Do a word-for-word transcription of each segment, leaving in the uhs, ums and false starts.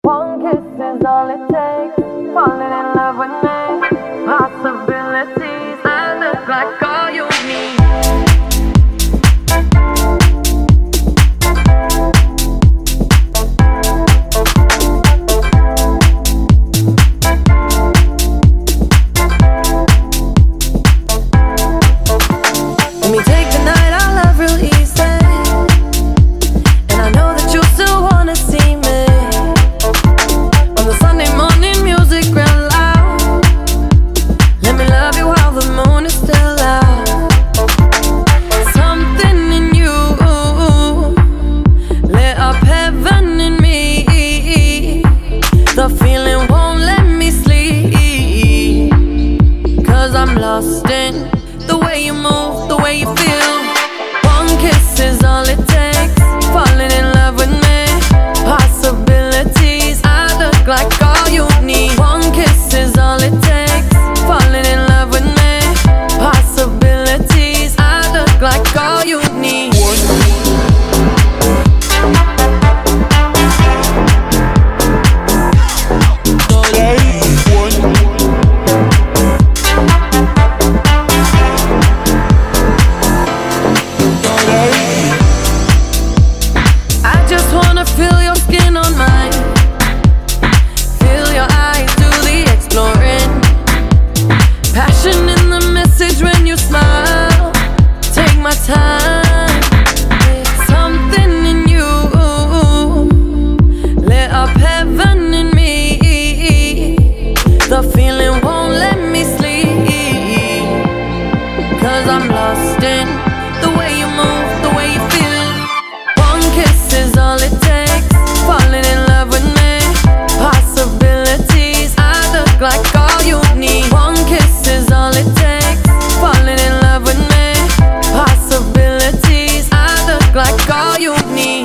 One kiss is all it takes. Falling in love with me. Possibilities. I look like all you need. Let me take the night I love real easy. And I know that you still wanna see me. On the Sunday morning music real loud. Let me love you while the moon is still out. Something in you lit up heaven in me. The feeling won't let me sleep, 'cause I'm lost in the way you move, the way you feel. One kiss is all it takes. Falling in love with me. Possibilities. I look like all you need. One kiss is all it takes. Falling in love with me. Possibilities. I look like all you need. Feel your skin on mine. Feel your eyes do the exploring. Passion in the message when you smile. Take my time. Something in you lit up heaven in me. The feeling won't let me sleep, 'cause I'm lost in the way you move, the way you feel. One kiss is all it takes. Falling in love with me. Possibilities. I look like all you need. One kiss is all it takes. Falling in love with me. Possibilities. I look like all you need.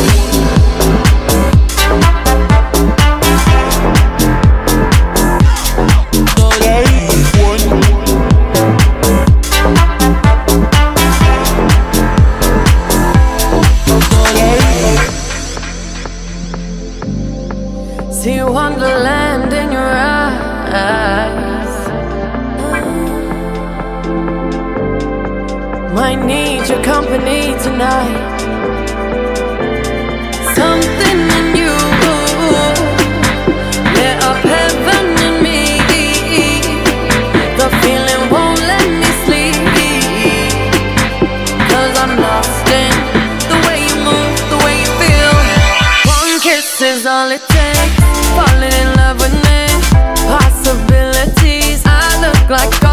See wonderland in your eyes. Might need your company tonight. Something in you lit up heaven in me. The feeling won't let me sleep, 'cause I'm lost in the way you move, the way you feel. One kiss is all it takes. Falling in love with me. Possibilities. I look like